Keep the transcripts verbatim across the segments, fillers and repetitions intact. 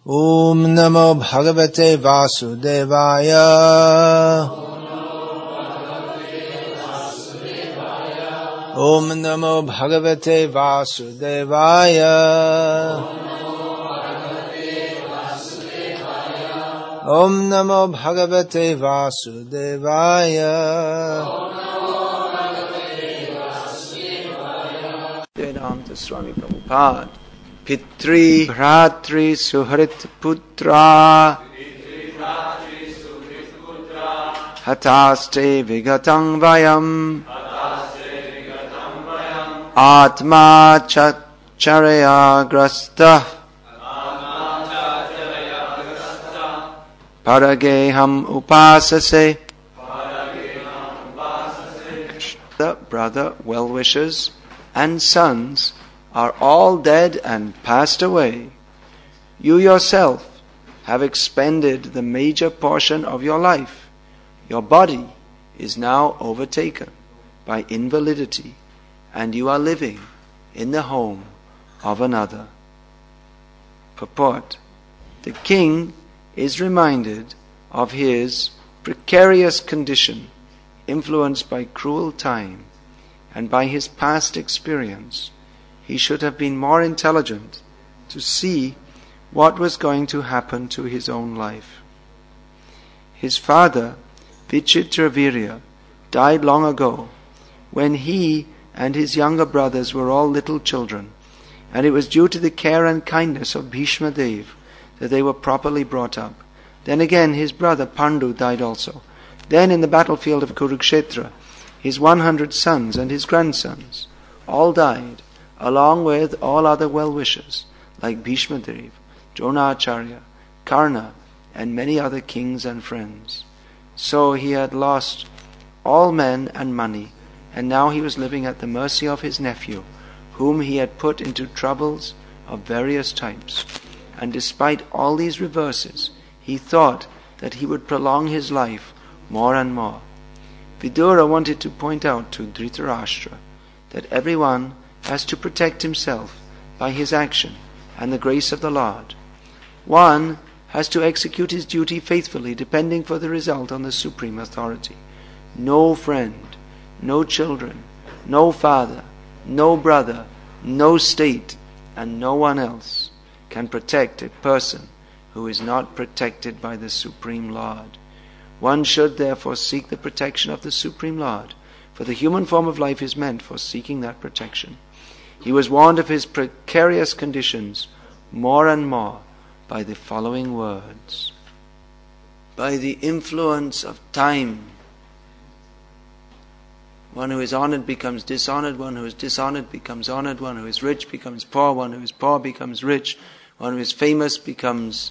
Om Namo Bhagavate Vasudevaya. Om Namo Bhagavate Vasudevaya. Om Namo Bhagavate Vasudevaya. Vedanta Swami Prabhupada. Pitri Bhratri Suhrit Putra Hataste Vigatang Vayam Atma Charya Grasta Parageham Upasase. The brother, well-wishers, and sons are all dead and passed away. You yourself have expended the major portion of your life. Your body is now overtaken by invalidity, and you are living in the home of another. Purport: the king is reminded of his precarious condition, influenced by cruel time and by his past experience. He should have been more intelligent to see what was going to happen to his own life. His father, Vichitravirya, died long ago, when he and his younger brothers were all little children, and it was due to the care and kindness of Bhishma Dev that they were properly brought up. Then again his brother Pandu died also. Then in the battlefield of Kurukshetra, his one hundred sons and his grandsons all died, along with all other well-wishers like Bhishma Dev, Dronacharya, Karna, and many other kings and friends. So he had lost all men and money, and now he was living at the mercy of his nephew, whom he had put into troubles of various types. And despite all these reverses, he thought that he would prolong his life more and more. Vidura wanted to point out to Dhritarashtra that everyone has to protect himself by his action and the grace of the Lord. One has to execute his duty faithfully, depending for the result on the supreme authority. No friend, no children, no father, no brother, no state, and no one else can protect a person who is not protected by the Supreme Lord. One should therefore seek the protection of the Supreme Lord, for the human form of life is meant for seeking that protection. He was warned of his precarious conditions more and more by the following words. By the influence of time, one who is honored becomes dishonored, one who is dishonored becomes honored, one who is rich becomes poor, one who is poor becomes rich, one who is famous becomes...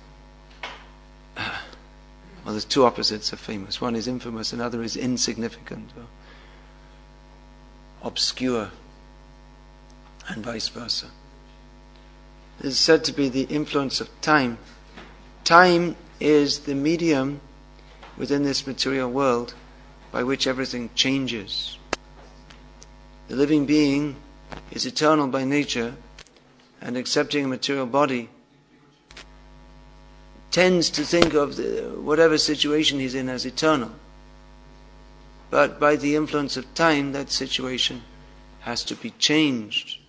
Well, there's two opposites of famous. One is infamous, another is insignificant, or obscure, and vice versa. This is said to be the influence of time. Time is the medium within this material world by which everything changes. The living being is eternal by nature, and accepting a material body tends to think of the, whatever situation he's in as eternal. But by the influence of time, that situation has to be changed.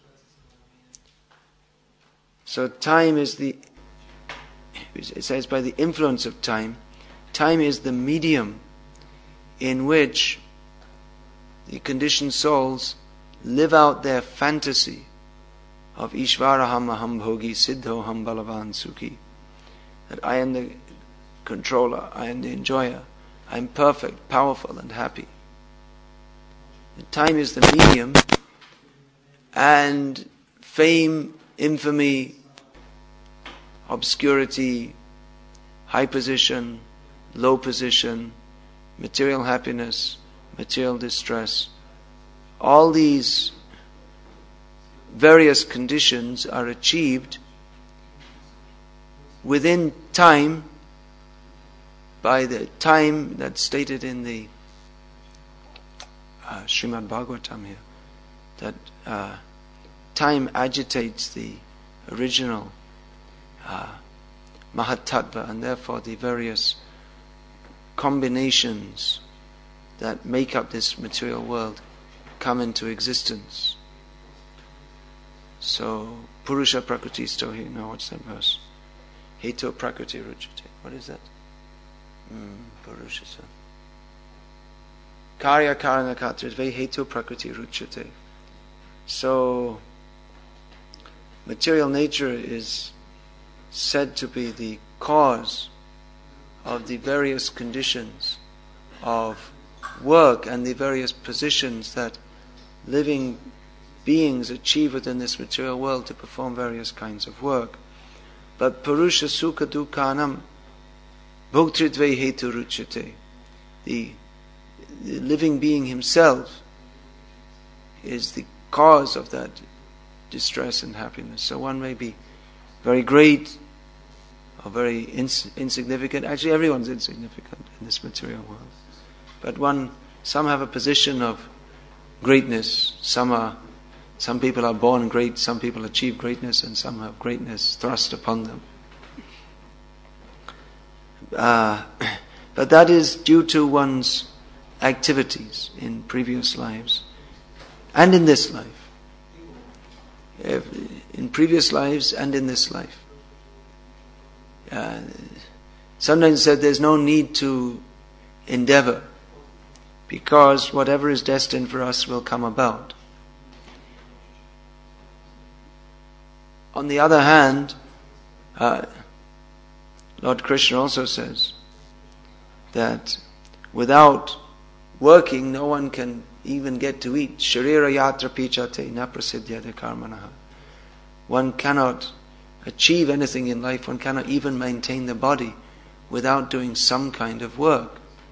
So time is the, it says by the influence of time, time is the medium in which the conditioned souls live out their fantasy of Ishvaraham aham bhogi siddhoham balavan sukhi. That I am the controller, I am the enjoyer, I am perfect, powerful and happy. And time is the medium, and fame, infamy, obscurity, high position, low position, material happiness, material distress, all these various conditions are achieved within time, by the time that's stated in the uh, Srimad Bhagavatam here, that uh, time agitates the original uh, Mahatattva, and therefore the various combinations that make up this material world come into existence. So, Purusha Prakriti Stohi, no, what's that verse? Heto Prakriti Ruchate. What is that? Mm, Purusha. Karya Karana Katritve Heto Prakriti Ruchate. So, material nature is said to be the cause of the various conditions of work and the various positions that living beings achieve within this material world to perform various kinds of work. But Purusha Sukha Dukhanam Bhoktritve Hetu Ruchate. The, the living being himself is the cause of that distress and happiness. So one may be very great or very ins- insignificant. Actually, everyone's insignificant in this material world. But one, some have a position of greatness. Some are, some people are born great. Some people achieve greatness, and some have greatness thrust upon them. Uh, but that is due to one's activities in previous lives and in this life. In previous lives and in this life. Uh, sometimes said there's no need to endeavor, because whatever is destined for us will come about. On the other hand, uh, Lord Krishna also says that without working, no one can even get to eat. Sharira yatra pichate na prasiddhyate karmanaha. One cannot achieve anything in life, one cannot even maintain the body without doing some kind of work.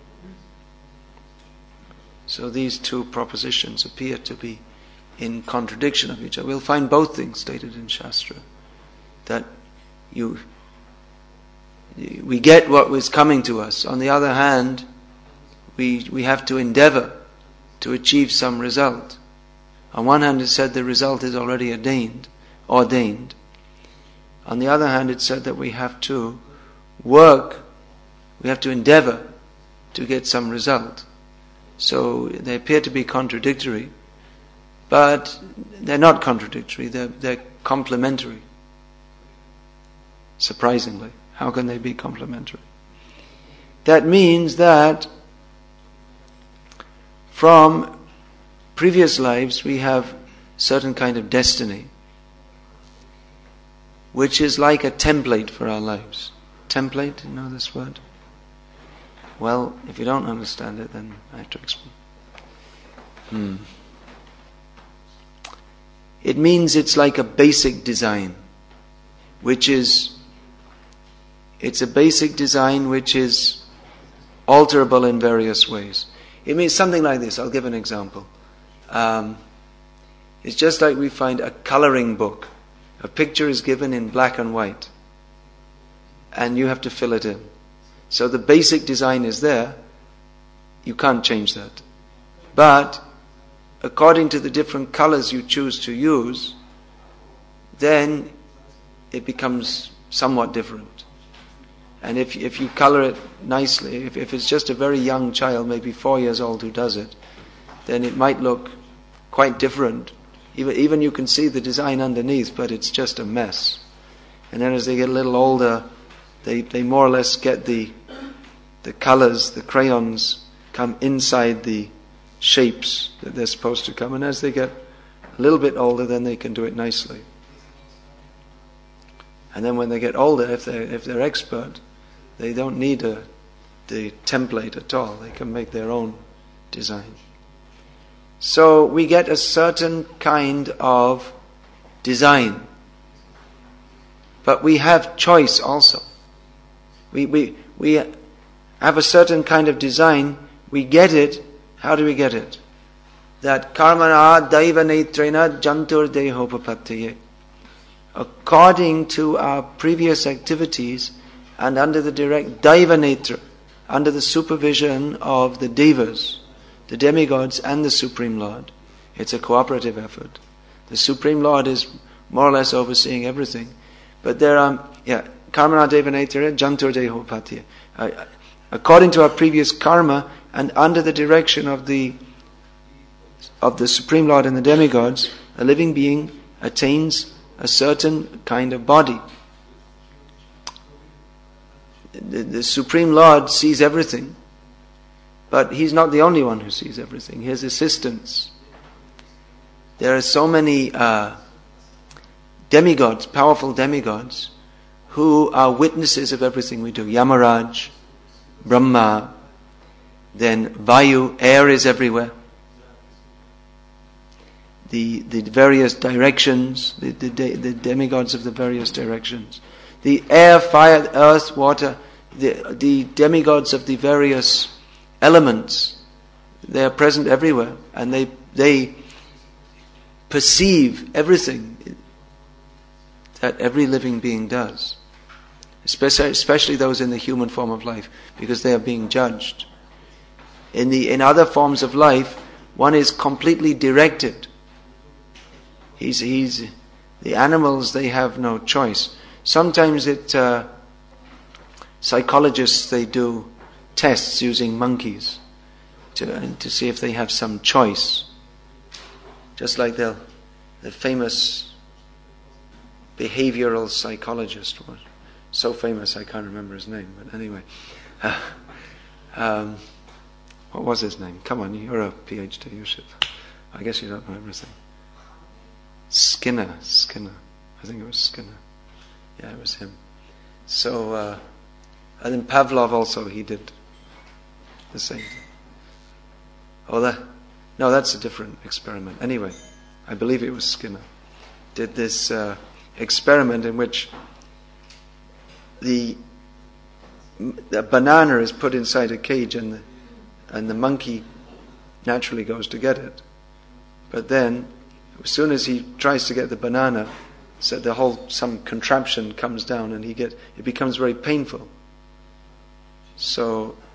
So these two propositions appear to be in contradiction of each other. We'll find both things stated in Shastra. That you, we get what was coming to us. On the other hand, we we have to endeavor to achieve some result. On one hand, it said the result is already ordained, ordained. On the other hand, it said that we have to work, we have to endeavor to get some result. So they appear to be contradictory, but they're not contradictory, they're, they're complementary. Surprisingly, how can they be complementary? That means that from previous lives we have certain kind of destiny, which is like a template for our lives. Template, you know this word? Well, if you don't understand it, then I have to explain. Hmm. It means it's like a basic design, which is, it's a basic design which is alterable in various ways. It means something like this. I'll give an example. Um, it's just like we find a coloring book. A picture is given in black and white, and you have to fill it in. So the basic design is there. You can't change that. But according to the different colors you choose to use, then it becomes somewhat different. And if if you color it nicely, if, if it's just a very young child, maybe four years old, who does it, then it might look quite different. Even even you can see the design underneath, but it's just a mess. And then as they get a little older, they they more or less get the the colors, the crayons come inside the shapes that they're supposed to come. And as they get a little bit older, then they can do it nicely. And then when they get older, if they're if they're expert, they don't need a the template at all. They can make their own design. So we get a certain kind of design, but we have choice also. We we we have a certain kind of design. We get it. How do we get it? That karmana daiva netrena jantur dehopapattiye. According to our previous activities and under the direct daiva netra, under the supervision of the devas, the demigods and the Supreme Lord. It's a cooperative effort. The Supreme Lord is more or less overseeing everything. But there are, yeah, karmana devanetira jantur dehopatya. Uh, according to our previous karma and under the direction of the of the Supreme Lord and the demigods, a living being attains a certain kind of body. The, the Supreme Lord sees everything, but He's not the only one who sees everything. He has assistants. There are so many uh, demigods, powerful demigods, who are witnesses of everything we do. Yamaraj, Brahma, then Vayu, air is everywhere. The the various directions, the, the, the demigods of the various directions. The air, fire, earth, water, the, the demigods of the various elements, they are present everywhere, and they they perceive everything that every living being does, especially, especially those in the human form of life, because they are being judged. In the in other forms of life, one is completely directed. He's he's the animals, they have no choice. Sometimes it uh, psychologists, they do tests using monkeys to to see if they have some choice. Just like the the famous behavioral psychologist was so famous I can't remember his name, but anyway, uh, um, what was his name? Come on, you're a PhD, you should. I guess you don't know everything. Skinner, Skinner. I think it was Skinner. Yeah, it was him. So, uh, and then Pavlov also, he did the same thing. Oh, that, no, that's a different experiment. Anyway, I believe it was Skinner. Did this uh, experiment in which the, the banana is put inside a cage and the, and the monkey naturally goes to get it. But then, as soon as he tries to get the banana, so the whole some contraption comes down and he get it becomes very painful. So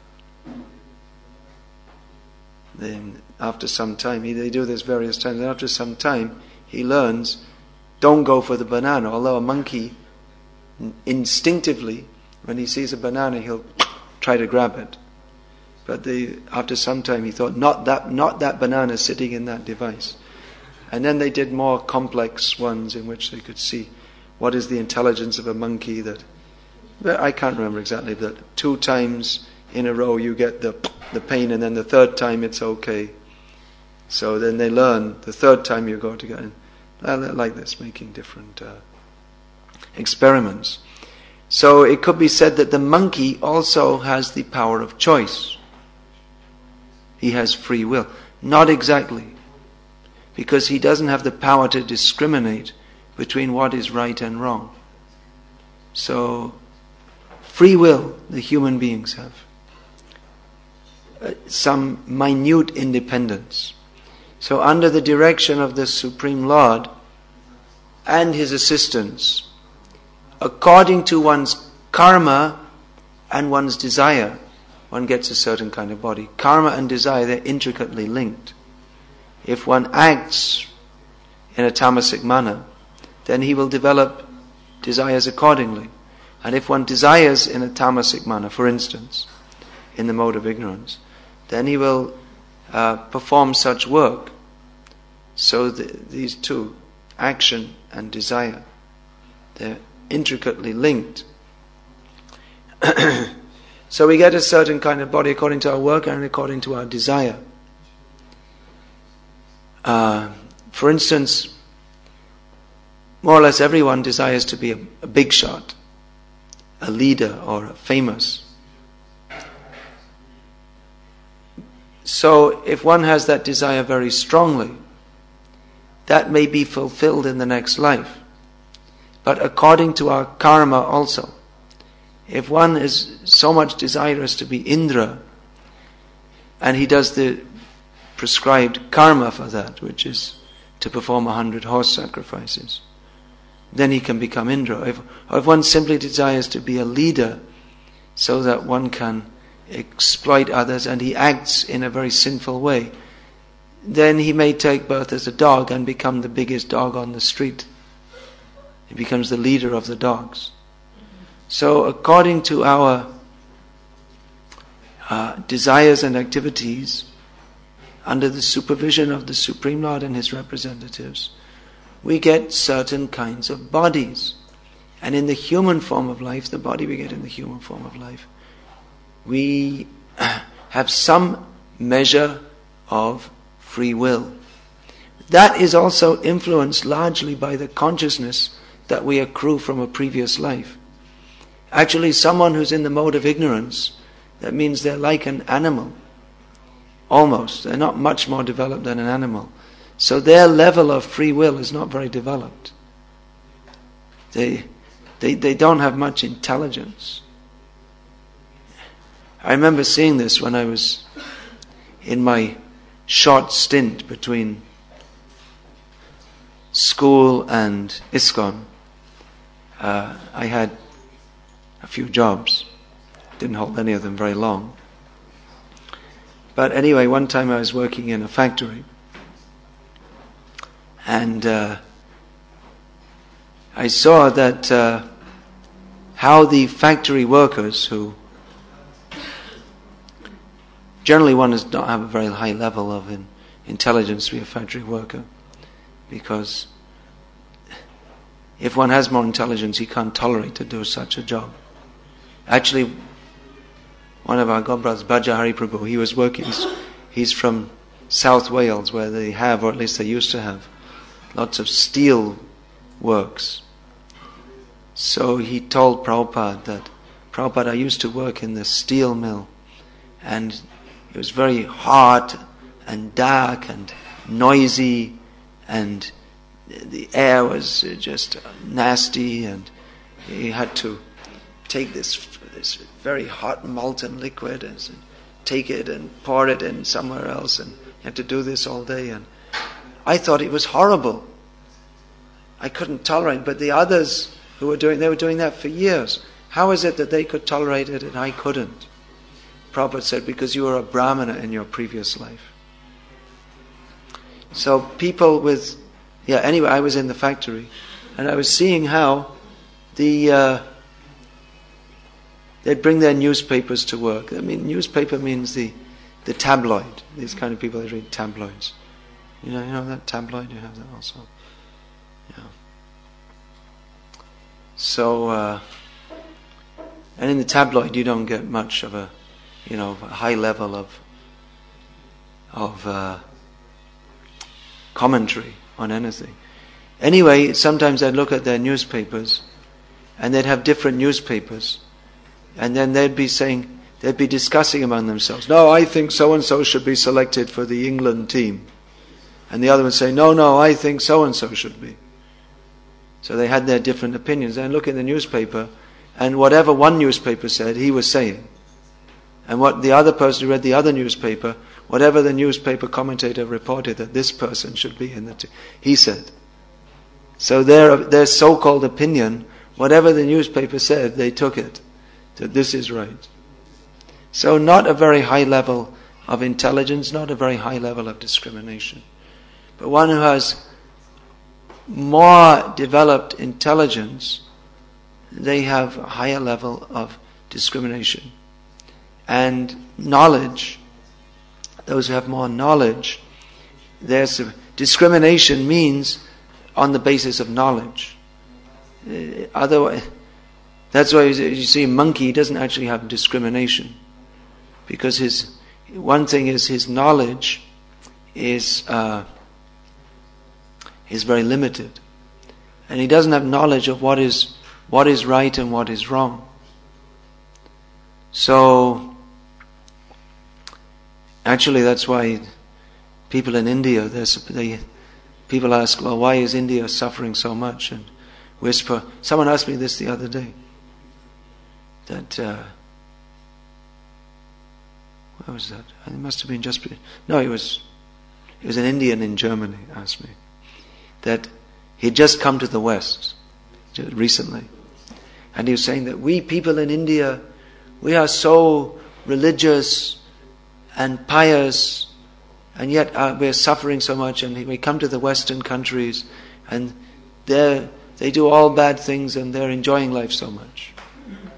then, after some time, he, they do this various times. And after some time, he learns, don't go for the banana. Although a monkey, instinctively, when he sees a banana, he'll try to grab it. But the, after some time, he thought, not that, not that banana sitting in that device. And then they did more complex ones in which they could see what is the intelligence of a monkey that, I can't remember exactly, but two times in a row you get the the pain, and then the third time it's okay. So then they learn the third time you go to get in. Like this, making different uh, experiments. So it could be said that the monkey also has the power of choice. He has free will. Not exactly. Because he doesn't have the power to discriminate between what is right and wrong. So, free will the human beings have. Uh, some minute independence. So under the direction of the Supreme Lord and His assistants, according to one's karma and one's desire, one gets a certain kind of body. Karma and desire, they're intricately linked. If one acts in a tamasic manner, then he will develop desires accordingly. And if one desires in a tamasic manner, for instance, in the mode of ignorance, then he will uh, perform such work. So the, these two, action and desire, they're intricately linked. So we get a certain kind of body according to our work and according to our desire. Uh, for instance, more or less everyone desires to be a, a big shot, a leader or a famous. So if one has that desire very strongly, that may be fulfilled in the next life. But according to our karma also, if one is so much desirous to be Indra, and he does the prescribed karma for that, which is to perform a hundred horse sacrifices, then he can become Indra. If, or if one simply desires to be a leader so that one can exploit others and he acts in a very sinful way, then he may take birth as a dog and become the biggest dog on the street. He becomes the leader of the dogs. So according to our uh, desires and activities, under the supervision of the Supreme Lord and His representatives, we get certain kinds of bodies. And in the human form of life, the body we get in the human form of life, we have some measure of free will. That is also influenced largely by the consciousness that we accrue from a previous life. Actually, someone who's in the mode of ignorance, that means they're like an animal. Almost. They're not much more developed than an animal. So their level of free will is not very developed. They, they, they don't have much intelligence. I remember seeing this when I was in my short stint between school and ISKCON. Uh, I had a few jobs. Didn't hold any of them very long. But anyway, one time I was working in a factory, and uh, I saw that uh, how the factory workers, who generally one does not have a very high level of in, intelligence to be a factory worker, because if one has more intelligence, he can't tolerate to do such a job. Actually, one of our god brothers, Bhajahari Prabhu, he was working, he's, he's from South Wales, where they have, or at least they used to have, lots of steel works. So he told Prabhupada that, Prabhupada, I used to work in the steel mill, and it was very hot and dark and noisy, and the air was just nasty, and he had to take this this very hot molten liquid and take it and pour it in somewhere else, and you had to do this all day. And I thought it was horrible. I couldn't tolerate it, but the others who were doing, they were doing that for years. How is it that they could tolerate it and I couldn't? Prabhupada said, because you were a brahmana in your previous life. So people with, yeah, anyway, I was in the factory, and I was seeing how the, uh, they'd bring their newspapers to work. I mean, newspaper means the, the tabloid. These kind of people that read tabloids. You know, you know that tabloid? You have that also. Yeah. So, uh, and in the tabloid, you don't get much of a, you know, a high level of of uh, commentary on anything. Anyway, sometimes I'd look at their newspapers, and they'd have different newspapers, and then they'd be saying, they'd be discussing among themselves, no, I think so-and-so should be selected for the England team. And the other would say, no, no, I think so-and-so should be. So they had their different opinions. And look in the newspaper, and whatever one newspaper said, he was saying. And what the other person who read the other newspaper, whatever the newspaper commentator reported that this person should be in the team, he said. So their their so-called opinion, whatever the newspaper said, they took it. That this is right. So not a very high level of intelligence, not a very high level of discrimination. But one who has more developed intelligence, they have a higher level of discrimination. And knowledge, those who have more knowledge, there's a, discrimination means on the basis of knowledge. Uh, otherwise, that's why you see a monkey doesn't actually have discrimination, because his one thing is his knowledge is uh, is very limited, and he doesn't have knowledge of what is what is right and what is wrong. So actually, that's why people in India, they people ask, well, why is India suffering so much? And whisper. Someone asked me this the other day. That uh, where was that? It must have been just no. It was it was an Indian in Germany asked me that he'd just come to the West recently, and he was saying that we people in India, we are so religious and pious, and yet uh, we're suffering so much. And we come to the Western countries, and they they do all bad things, and they're enjoying life so much.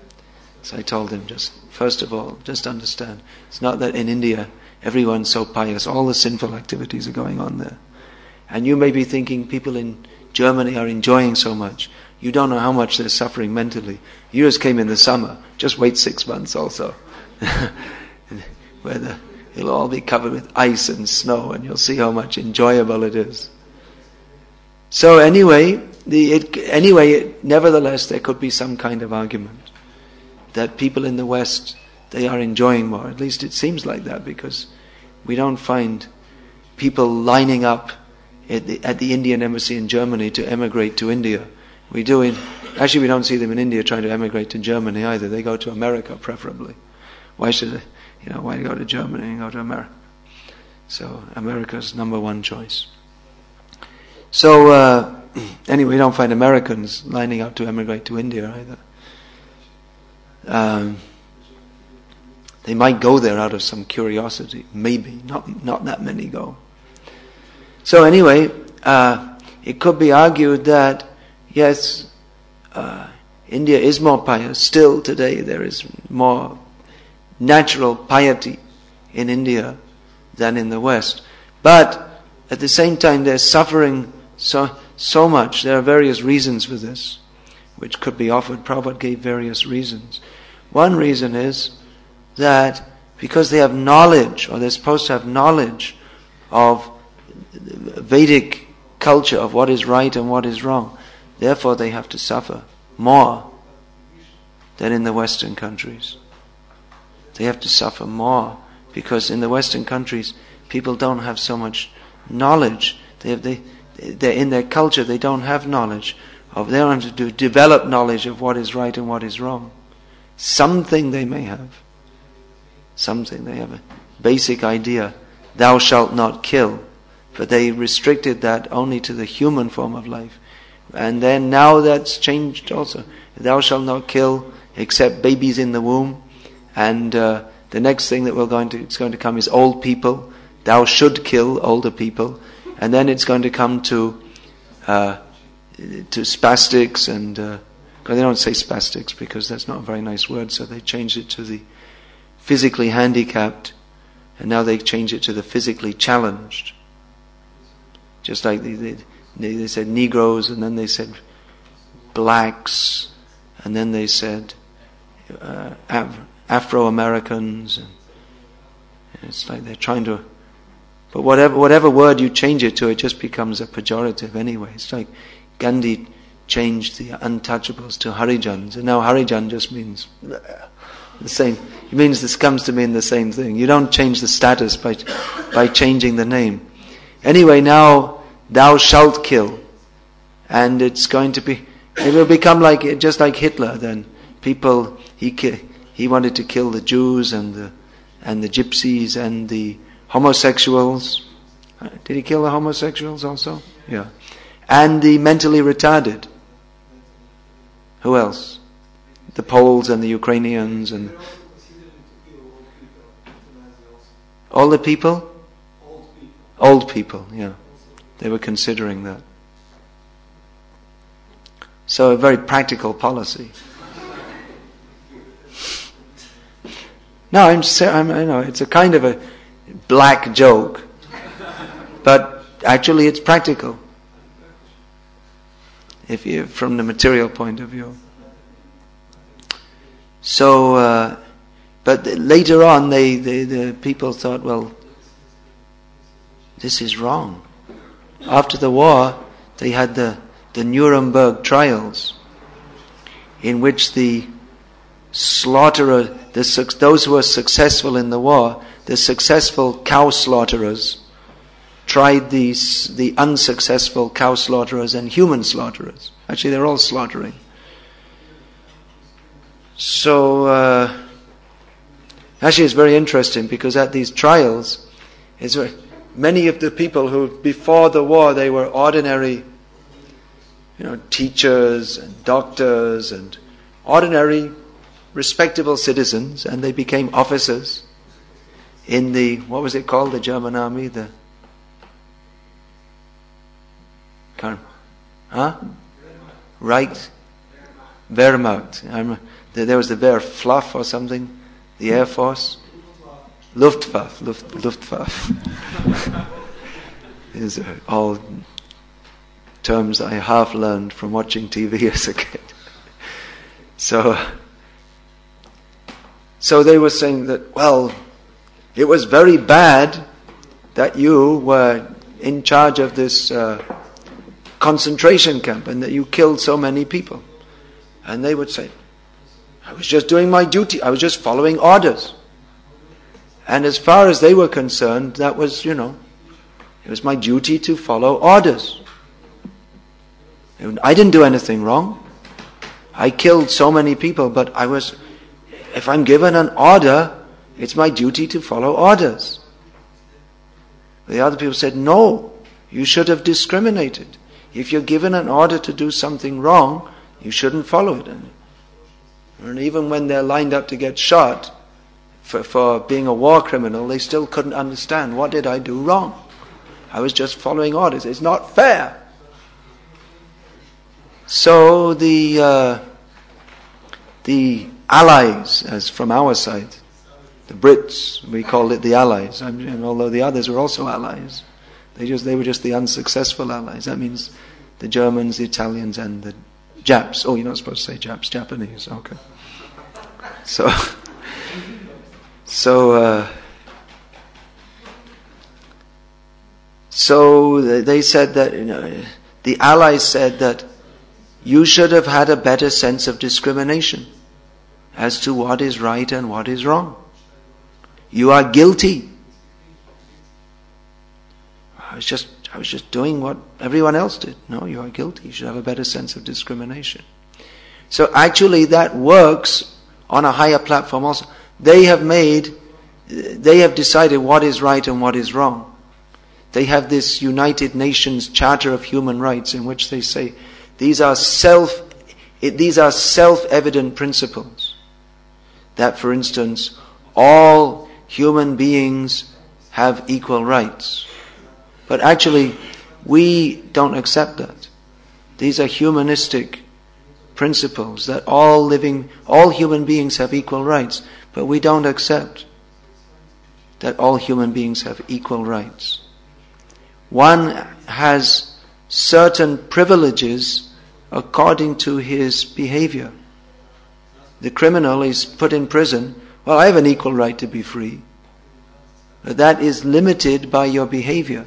So I told him, just first of all, just understand, it's not that in India everyone's so pious, all the sinful activities are going on there. And you may be thinking people in Germany are enjoying so much. You don't know how much they're suffering mentally. You just came in the summer, just wait six months also. Where the, it'll all be covered with ice and snow, and you'll see how much enjoyable it is. So anyway, the, it, anyway, it, nevertheless, there could be some kind of argument that people in the West, they are enjoying more. At least it seems like that, because we don't find people lining up at the, at the Indian embassy in Germany to emigrate to India. We do in, actually we don't see them in India trying to emigrate to Germany either. They go to America preferably. Why should they, you know, why go to Germany and go to America? So America's number one choice. So uh, anyway, we don't find Americans lining up to emigrate to India either. Um, they might go there out of some curiosity, maybe. Not not that many go. So anyway, uh, it could be argued that yes, uh, India is more pious. Still today there is more natural piety in India than in the West. But at the same time they're suffering so so much. There are various reasons for this, which could be offered. Prabhupada gave various reasons. One reason is that because they have knowledge, or they're supposed to have knowledge of Vedic culture, of what is right and what is wrong, therefore they have to suffer more than in the Western countries. They have to suffer more because in the Western countries people don't have so much knowledge. They have they they're in their culture they don't have knowledge of they don't have to do, develop knowledge of what is right and what is wrong. Something they may have. Something they have a basic idea. Thou shalt not kill. But they restricted that only to the human form of life. And then now that's changed also. Thou shalt not kill except babies in the womb. And uh, the next thing that we're going to it's going to come is old people. Thou should kill older people. And then it's going to come to uh, to spastics and uh, they don't say spastics because that's not a very nice word, so they changed it to the physically handicapped, and now they change it to the physically challenged. Just like they, they, they said Negroes, and then they said blacks, and then they said uh, Af- Afro-Americans, and, and it's like they're trying to. But whatever whatever word you change it to, it just becomes a pejorative anyway. It's like Gandhi changed the untouchables to Harijans, and now Harijan just means the same. It means this comes to mean the same thing. You don't change the status by by changing the name. Anyway, now thou shalt kill, and it's going to be. It will become like just like Hitler. Then people he he wanted to kill the Jews and the and the gypsies and the homosexuals. Did he kill the homosexuals also? Yeah, and the mentally retarded. Who else? The Poles and the Ukrainians and all the people? Old people, yeah. They were considering that. So a very practical policy. No, I'm, I'm I know it's a kind of a black joke, but actually it's practical. If you, from the material point of view. So, uh, but later on, they, they, the people thought, well, this is wrong. After the war, they had the, the Nuremberg trials, in which the slaughterer, the, those who were successful in the war, the successful cow slaughterers, tried these the unsuccessful cow slaughterers and human slaughterers. Actually, they're all slaughtering. So, uh, actually, it's very interesting because at these trials, it's very, many of the people who before the war they were ordinary, you know, teachers and doctors and ordinary, respectable citizens, and they became officers in the what was it called? The German army, the Huh? Right? Wehrmacht. I'm, There, there was the Wehrfluff or something, the Air Force. Luftwaffe, Luft, Luftwaffe. These are all terms I half learned from watching T V as a kid. So, so they were saying that, well, it was very bad that you were in charge of this uh, concentration camp and that you killed so many people. And they would say, I was just doing my duty, I was just following orders. And as far as they were concerned, that was, you know, it was my duty to follow orders. I didn't do anything wrong. I killed so many people, but I was, if I'm given an order, it's my duty to follow orders. The other people said, no, you should have discriminated. If you're given an order to do something wrong, you shouldn't follow it. And even when they're lined up to get shot for, for being a war criminal, they still couldn't understand, what did I do wrong? I was just following orders. It's not fair. So the uh, the Allies, as from our side, the Brits, we called it the Allies, I mean, and although the others were also allies, they just they were just the unsuccessful allies. That means the Germans, the Italians, and the Japs. Oh, you're not supposed to say Japs, Japanese. Okay. So, so, uh, so they said that, you know, the Allies said that you should have had a better sense of discrimination as to what is right and what is wrong. You are guilty. I was just, I was just doing what everyone else did. No, you are guilty. You should have a better sense of discrimination. So actually that works on a higher platform also. They have made, they have decided what is right and what is wrong. They have this United Nations Charter of Human Rights in which they say these are self, these are self-evident principles. That, for instance, all human beings have equal rights. But actually, we don't accept that. These are humanistic principles that all living, all human beings have equal rights. But we don't accept that all human beings have equal rights. One has certain privileges according to his behavior. The criminal is put in prison. Well, I have an equal right to be free. But that is limited by your behavior.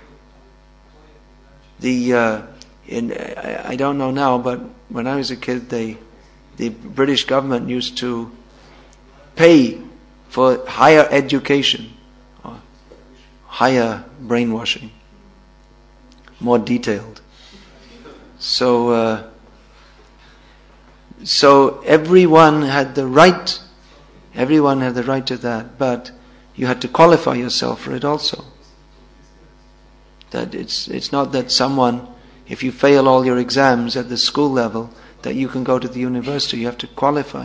The uh, in I, I don't know now, but when I was a kid, they the British government used to pay for higher education, or higher brainwashing, more detailed. So, uh, so everyone had the right. Everyone had the right to that, but you had to qualify yourself for it also. That it's it's not that someone, if you fail all your exams at the school level, that you can go to the university. You have to qualify.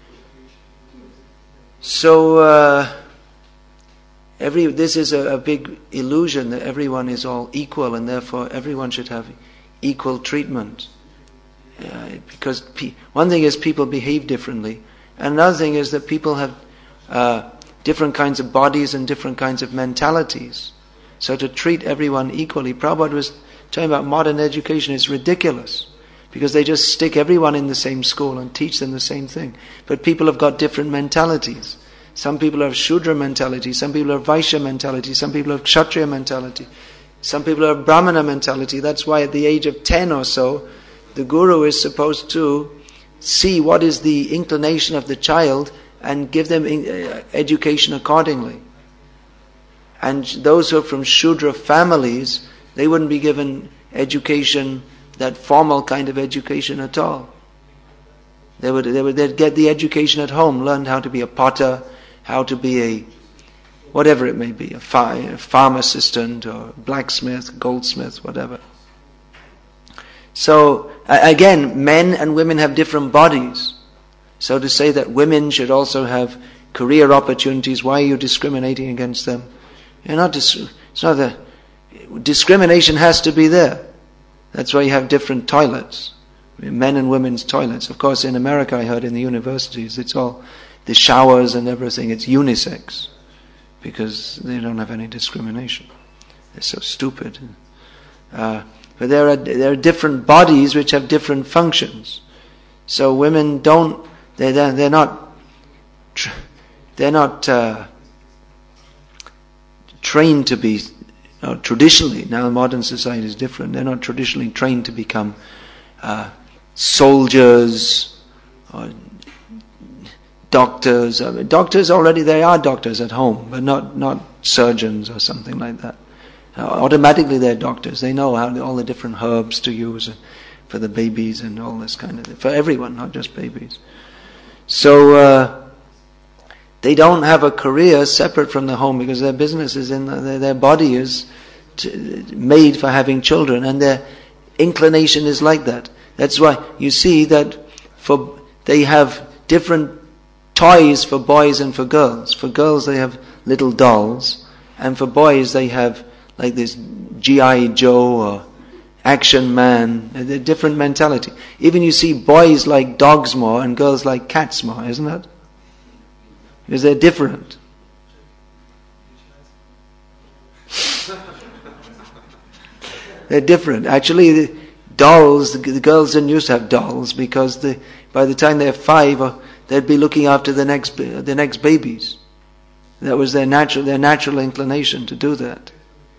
So uh, every this is a, a big illusion that everyone is all equal and therefore everyone should have equal treatment. Uh, because pe- one thing is people behave differently, and another thing is that people have uh, different kinds of bodies and different kinds of mentalities. So to treat everyone equally, Prabhupada was talking about modern education is ridiculous, because they just stick everyone in the same school and teach them the same thing. But people have got different mentalities. Some people have Shudra mentality, some people have Vaishya mentality, some people have Kshatriya mentality, some people have Brahmana mentality. That's why at the age of ten or so, the guru is supposed to see what is the inclination of the child and give them education accordingly. And those who are from Shudra families, they wouldn't be given education, that formal kind of education at all. They would, they would they'd get the education at home, learn how to be a potter, how to be a, whatever it may be, a, far, a farm assistant or blacksmith, goldsmith, whatever. So, again, men and women have different bodies. So to say that women should also have career opportunities, why are you discriminating against them? You're not, dis- it's not the, discrimination has to be there. That's why you have different toilets. men and women's toilets. Of course, in America, I heard in the universities, it's all, the showers and everything, it's unisex, because they don't have any discrimination. They're so stupid. Uh, but there are there are different bodies which have different functions. So women don't, they're, they're, they're not, they're not uh, trained to be, uh, traditionally, now modern society is different, they're not traditionally trained to become uh, soldiers or doctors. I mean, doctors already, they are doctors at home, but not, not surgeons or something like that. Uh, automatically they're doctors. They know how all the different herbs to use for the babies and all this kind of thing. For everyone, not just babies. So uh, they don't have a career separate from the home because their business is in, the, their, their body is to, made for having children, and their inclination is like that. That's why you see that for they have different toys for boys and for girls. For girls they have little dolls, and for boys they have like this G I Joe or Action Man. They're different mentality. Even you see boys like dogs more and girls like cats more, isn't that? Because they're different. They're different. Actually, the dolls, the, the girls didn't used to have dolls because the, by the time they're five, or they'd be looking after the next the next babies. That was their natural their natural inclination to do that.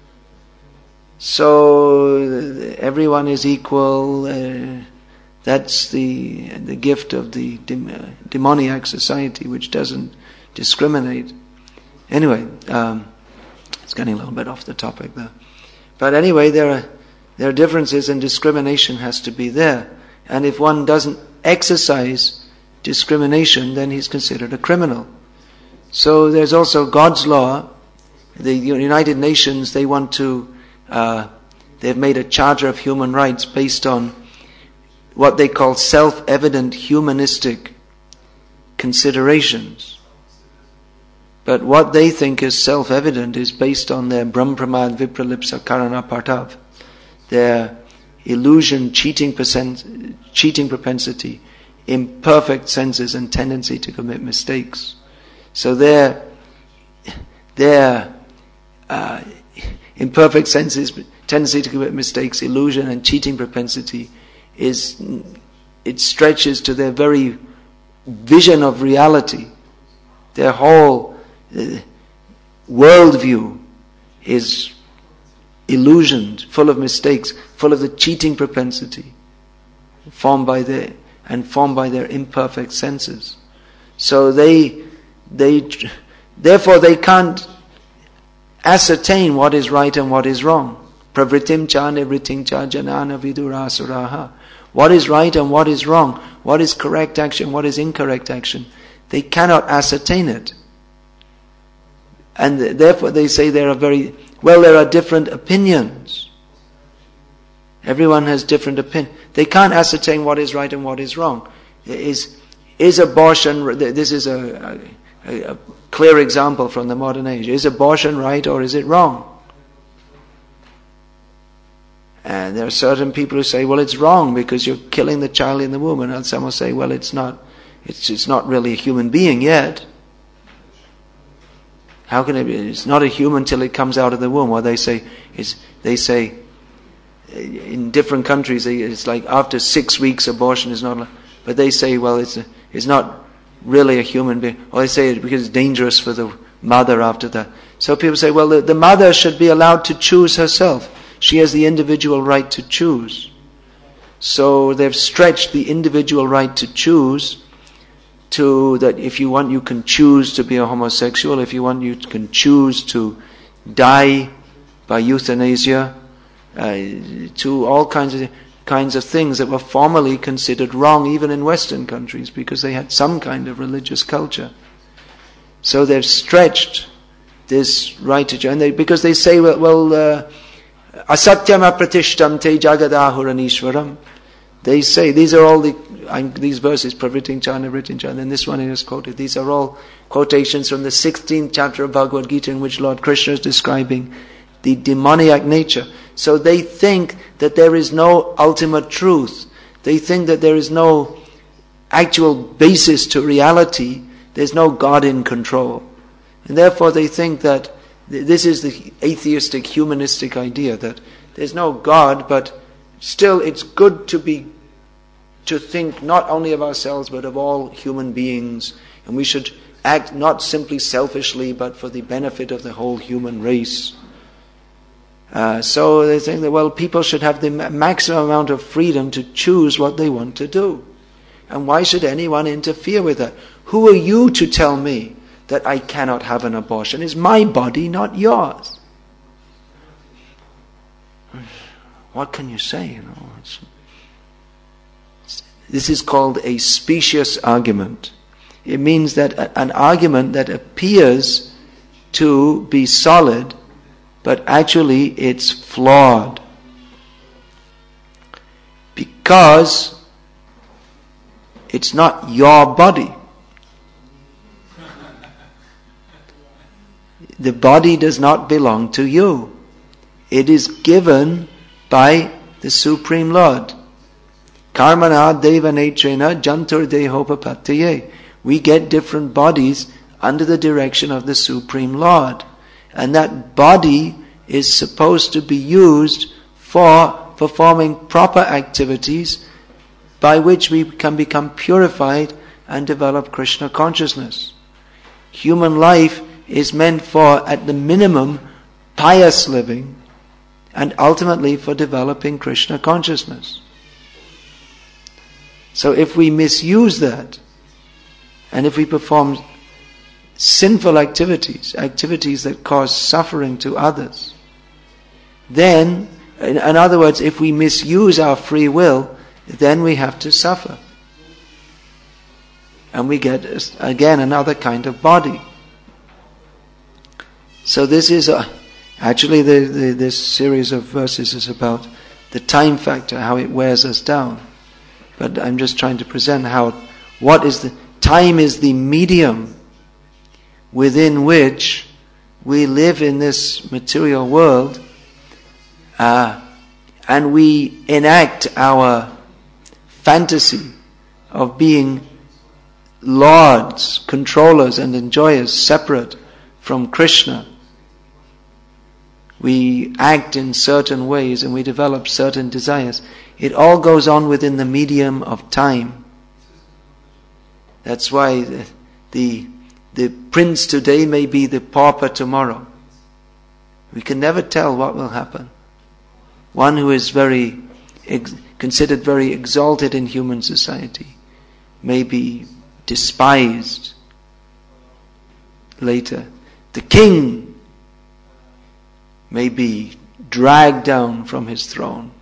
So everyone is equal. Uh, that's the the gift of the dem- demoniac society, which doesn't discriminate. Anyway, um, it's getting a little bit off the topic there. But anyway, there are there are differences, and discrimination has to be there. And if one doesn't exercise discrimination, then he's considered a criminal. So there's also God's law. The United Nations, they want to, uh, they've made a Charter of Human Rights based on what they call self-evident humanistic considerations. But what they think is self-evident is based on their Brahmpramad Vipralipsa Karana Partav, their illusion, cheating, percent, cheating propensity, imperfect senses and tendency to commit mistakes. So their, their uh, imperfect senses, tendency to commit mistakes, illusion and cheating propensity is, it stretches to their very vision of reality. Their whole uh, worldview is illusioned, full of mistakes, full of the cheating propensity, formed by their and formed by their imperfect senses. So they, they, therefore they can't ascertain what is right and what is wrong. Pravritim cha nivritim cha janana vidurasuraha. What is right and what is wrong? What is correct action? What is incorrect action? They cannot ascertain it. And therefore they say there are very, well, there are different opinions. Everyone has different opinions. They can't ascertain what is right and what is wrong. Is, is abortion, this is a, a, a clear example from the modern age. Is abortion right or is it wrong? And there are certain people who say, well, it's wrong because you're killing the child in the womb. And some will say, well, it's not, it's, it's not really a human being yet. How can it be? It's not a human till it comes out of the womb. Or they say, it's, they say, in different countries, it's like after six weeks abortion is not, but they say, well, it's a, it's not really a human being. Or they say it because it's dangerous for the mother after that. So people say, well, the, the mother should be allowed to choose herself. She has the individual right to choose. So they've stretched the individual right to choose to that if you want, you can choose to be a homosexual. If you want, you can choose to die by euthanasia. Uh, to all kinds of kinds of things that were formerly considered wrong, even in Western countries, because they had some kind of religious culture. So they've stretched this right to choose, and they, because they say, well, well uh, asatyam apratishtam te jagadahuranishwaram. They say these are all the I'm, these verses, pravritim cha nivritim cha, and then this one is quoted. These are all quotations from the sixteenth chapter of Bhagavad Gita, in which Lord Krishna is describing the demoniac nature. So they think that there is no ultimate truth, They think that there is no actual basis to reality. There's no God in control. And therefore they think that th- this is the atheistic, humanistic idea, that there's no God, but still it's good to be to think not only of ourselves but of all human beings, and we should act not simply selfishly but for the benefit of the whole human race. Uh, so they think that, well, people should have the maximum amount of freedom to choose what they want to do. And why should anyone interfere with that? Who are you to tell me that I cannot have an abortion? It's my body, not yours. What can you say? You know, it's, this is called a specious argument. It means that a, an argument that appears to be solid, but actually it's flawed. Because it's not your body. The body does not belong to you. It is given by the Supreme Lord. Karmana deva netrena jantur dehopapattiye. We get different bodies under the direction of the Supreme Lord. And that body is supposed to be used for performing proper activities by which we can become purified and develop Krishna consciousness. Human life is meant for, at the minimum, pious living, and ultimately for developing Krishna consciousness. So if we misuse that, and if we perform sinful activities, activities that cause suffering to others, then, in, in other words, if we misuse our free will, then we have to suffer. And we get, again, another kind of body. So this is, a, actually the, the, this series of verses is about the time factor, how it wears us down. But I'm just trying to present how, what is the, time is the medium within which we live in this material world, uh, and we enact our fantasy of being lords, controllers and enjoyers separate from Krishna. We act in certain ways and we develop certain desires. It all goes on within the medium of time. That's why the, the, the prince today may be the pauper tomorrow. We can never tell what will happen. One who is very ex- considered very exalted in human society may be despised later. The king may be dragged down from his throne.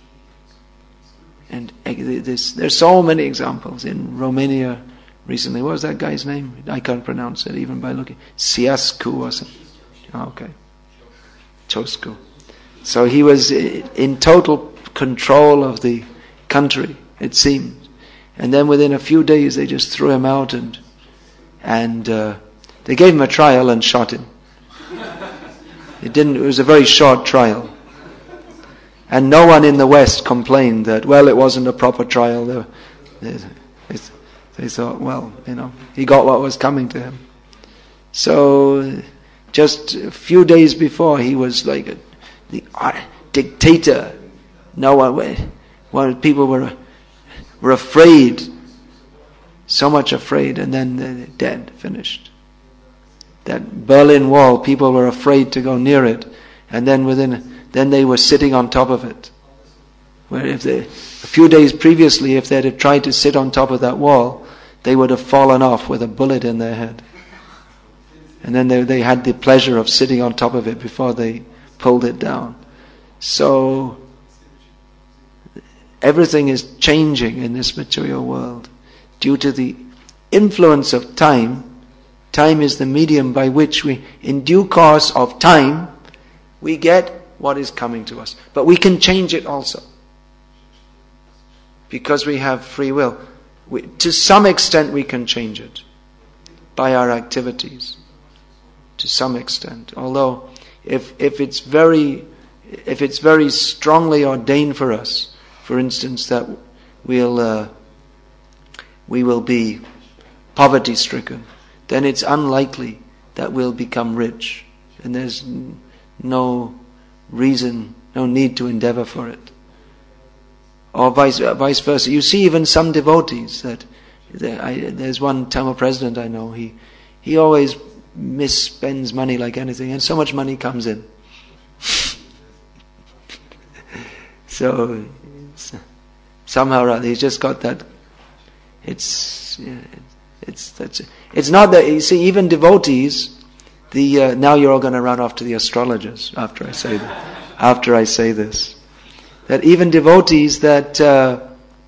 And this, there's so many examples. In Romania recently, what was that guy's name? I can't pronounce it even by looking. Ceausescu or something. Oh, okay. Ceausescu. So he was in total control of the country, it seemed. And then within a few days they just threw him out, and and uh, they gave him a trial and shot him. It didn't. It was a very short trial, and no one in the West complained that, well, it wasn't a proper trial. They, they, they thought, well, you know, he got what was coming to him. So just a few days before, he was like a, the uh, dictator. No one, one people were were afraid, so much afraid, and then they're dead, finished. That Berlin Wall, people were afraid to go near it, and then within, then they were sitting on top of it. Where if they, a few days previously, if they had tried to sit on top of that wall, they would have fallen off with a bullet in their head. And then they, they had the pleasure of sitting on top of it before they pulled it down. So everything is changing in this material world due to the influence of time. Time is the medium by which we, in due course of time, we get what is coming to us. But we can change it also, because we have free will. We, to some extent we can change it by our activities. To some extent. Although if if it's very if it's very strongly ordained for us, for instance, that we'll uh, we will be poverty-stricken, then it's unlikely that we'll become rich, and there's no reason, no need to endeavor for it. Or vice vice versa. You see, even some devotees that there, I, there's one Tamil president I know. He he always misspends money like anything, and so much money comes in. So somehow or other, he's just got that. It's it's that's it's not that you see. Even devotees, the uh, now you're all going to run off to the astrologers after I say that. After I say this, that even devotees that uh,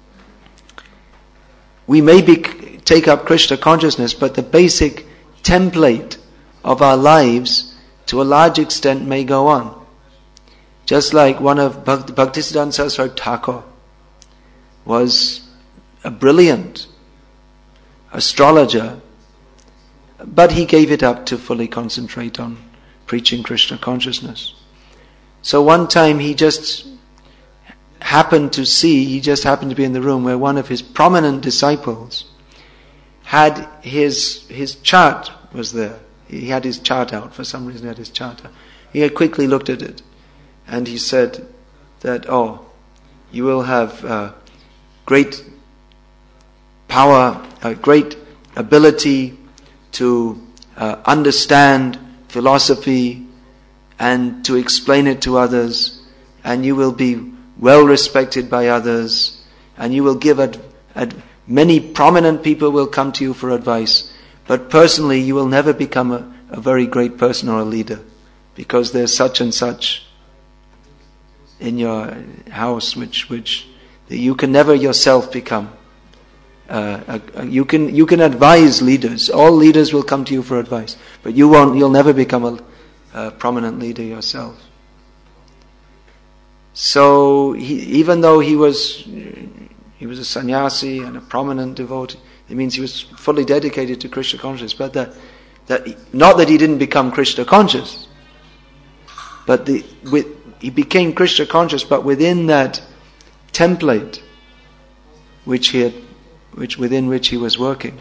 we may be take up Krishna consciousness, but the basic template of our lives, to a large extent, may go on. Just like one of Bhakt- Bhaktisiddhanta Saraswati Thakur was a brilliant astrologer, but he gave it up to fully concentrate on preaching Krishna consciousness. So one time he just happened to see, he just happened to be in the room where one of his prominent disciples had his his chart was there. He had his chart out. For some reason he had his chart out. He had quickly looked at it, and he said that, oh, you will have uh, great power, uh, great ability to uh, understand philosophy and to explain it to others, and you will be well respected by others, and you will give ad- ad- many prominent people will come to you for advice, but personally you will never become a, a very great person or a leader, because there's such and such in your house which which you can never yourself become. Uh, a, a, you can you can advise leaders. All leaders will come to you for advice, but you won't. You'll never become a, a prominent leader yourself. So he, even though he was he was a sannyasi and a prominent devotee, it means he was fully dedicated to Krishna consciousness. But that that not that he didn't become Krishna conscious, but the with, he became Krishna conscious, but within that template which he had, which within which he was working.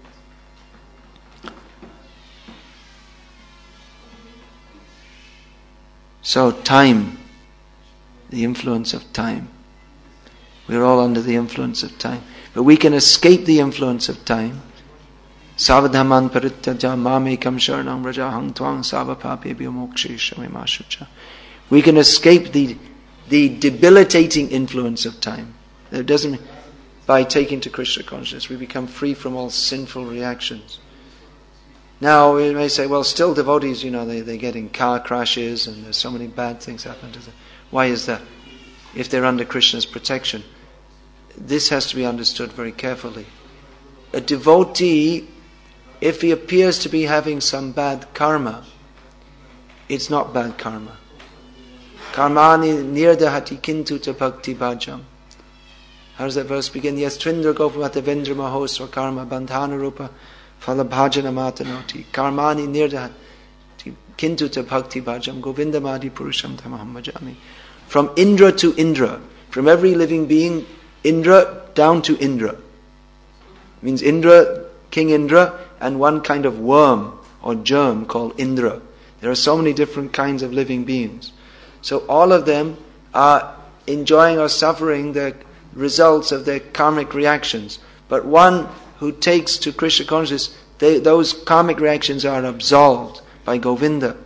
So time, the influence of time. We're all under the influence of time. But we can escape the influence of time. Savadhaman parittaja mamekam sharanam rajahang tvang savapapebhyo mokshesha mashucha. We can escape the the debilitating influence of time. It doesn't by taking to Krishna consciousness, we become free from all sinful reactions. Now we may say, well, still devotees, you know, they, they get in car crashes and there's so many bad things happen to them. Why is that? If they're under Krishna's protection. This has to be understood very carefully. A devotee, if he appears to be having some bad karma, it's not bad karma. Karmani nirdahati kintu ta bhakti bhajam. How does that verse begin? Yes, Trindra Gopamata Vendra Mahoswa Karma Bandhana Rupa Phalabhajana Matanoti Karmani Nirdahati Kintu ta Bhakti Bhajam Govindamadi Purusham Tamaham Bhajami. From Indra to Indra, from every living being, Indra down to Indra. Means Indra, King Indra, and one kind of worm or germ called Indra. There are so many different kinds of living beings. So all of them are enjoying or suffering the results of their karmic reactions. But one who takes to Krishna consciousness, they, those karmic reactions are absolved by Govinda.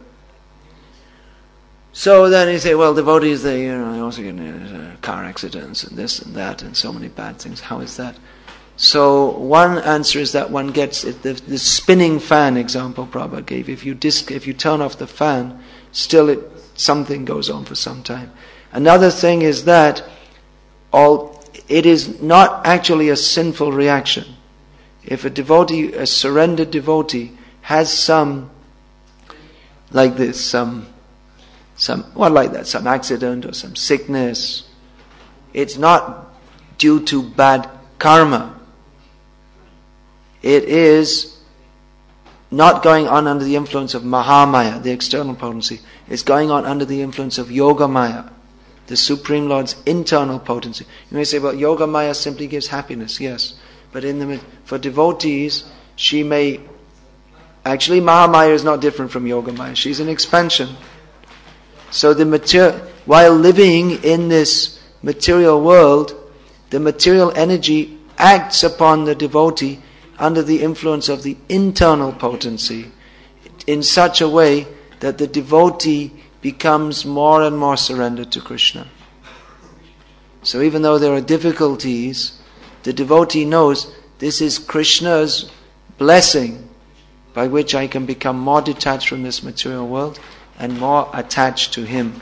So then you say, well, devotees, they, you know, they also get uh, car accidents and this and that and so many bad things. How is that? So one answer is that one gets it, the, the spinning fan example Prabhupada gave. If you disc, if you turn off the fan, still it something goes on for some time. Another thing is that all it is not actually a sinful reaction. If a devotee, a surrendered devotee, has some like this, some some what like that, some accident or some sickness, it's not due to bad karma. It is not going on under the influence of Mahamaya, the external potency. It's going on under the influence of Yogamaya, the Supreme Lord's internal potency. You may say, well, Yoga Maya simply gives happiness, yes. But in the for devotees, she may... Actually, Mahamaya is not different from Yoga Maya. She's an expansion. So the material, while living in this material world, the material energy acts upon the devotee under the influence of the internal potency in such a way that the devotee becomes more and more surrendered to Krishna. So even though there are difficulties, the devotee knows this is Krishna's blessing by which I can become more detached from this material world and more attached to Him.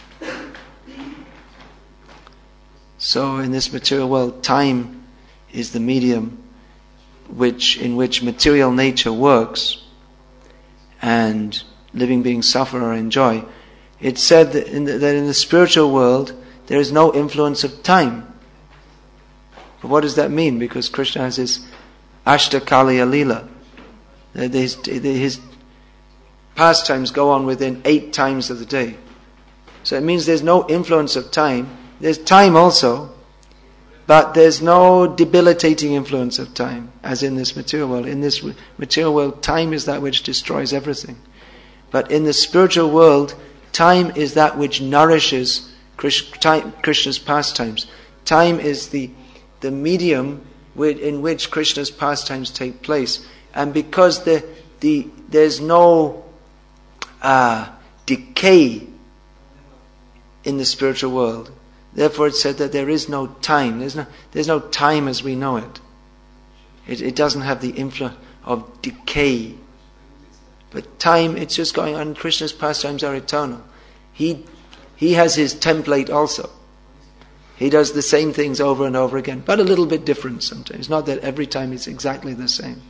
So in this material world, time is the medium which in which material nature works, and living beings suffer or enjoy. It's said that in the, that in the spiritual world there is no influence of time. But what does that mean? Because Krishna has his Ashtakaliya Leela. His, his pastimes go on within eight times of the day. So it means there's no influence of time. There's time also, but there's no debilitating influence of time, as in this material world. In this material world, time is that which destroys everything. But in the spiritual world, time is that which nourishes Krishna's pastimes. Time is the, the medium in which Krishna's pastimes take place. And because the, the, there's no uh, decay in the spiritual world, therefore it's said that there is no time. There's no, there's no time as we know it. It, it doesn't have the influence of decay. But time, it's just going on. Krishna's pastimes are eternal. He, he has his template also. He does the same things over and over again, but a little bit different sometimes. Not that every time it's exactly the same.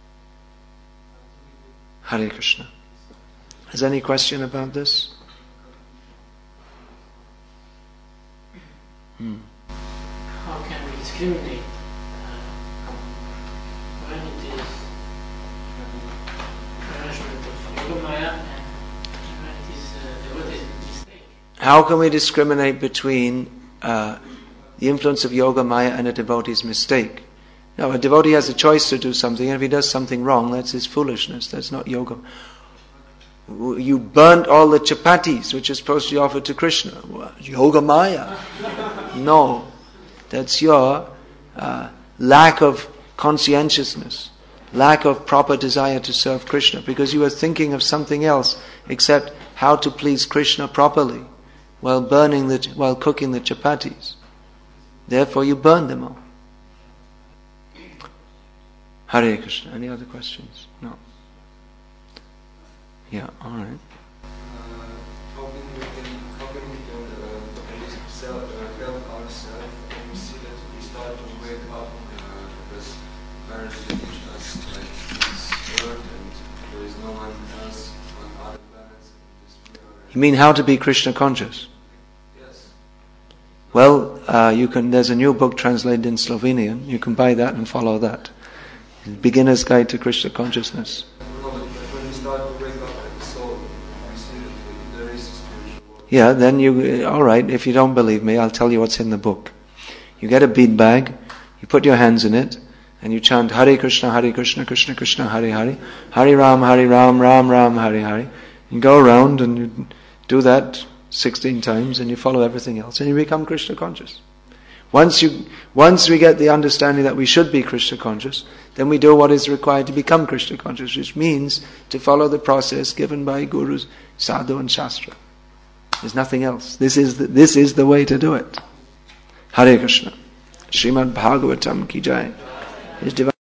Hare Krishna. Has any question about this? Hmm. How can we discriminate uh, when it is management of Yoga Maya and when it is uh, devotee mistake? How can we discriminate between uh, the influence of Yoga Maya and a devotee's mistake? Now, a devotee has a choice to do something, and if he does something wrong, that's his foolishness. That's not yoga. You burnt all the chapatis which are supposed to be offered to Krishna. Yoga Maya. No. That's your uh, lack of conscientiousness, lack of proper desire to serve Krishna, because you are thinking of something else except how to please Krishna properly while burning the, while cooking the chapatis. Therefore you burn them all. Hare Krishna. Any other questions? No. Yeah, all right. Uh, how can we can how can we can uh, at least self, uh, help ourselves when we see that we start to wake up, uh, because parents teach us like this word and there is no one else on other planets. You mean how to be Krishna conscious? Yes. Well, uh, you can. There's a new book translated in Slovenian. You can buy that and follow that. Beginner's Guide to Krishna Consciousness. No, but when we start to wake up at the soul, we see that there is a spiritual world. Yeah, then you, all right, if you don't believe me, I'll tell you what's in the book. You get a bead bag, you put your hands in it, and you chant Hare Krishna, Hare Krishna, Krishna Krishna, Hare Hare, Hare Ram, Hare Ram, Ram Ram, Hare Hare. You go around and you do that sixteen times, and you follow everything else, and you become Krishna conscious. Once you, once we get the understanding that we should be Krishna conscious, then we do what is required to become Krishna conscious, which means to follow the process given by gurus, sadhu and shastra. There's nothing else. This is the, this is the way to do it. Hare Krishna. Srimad Bhagavatam ki jai.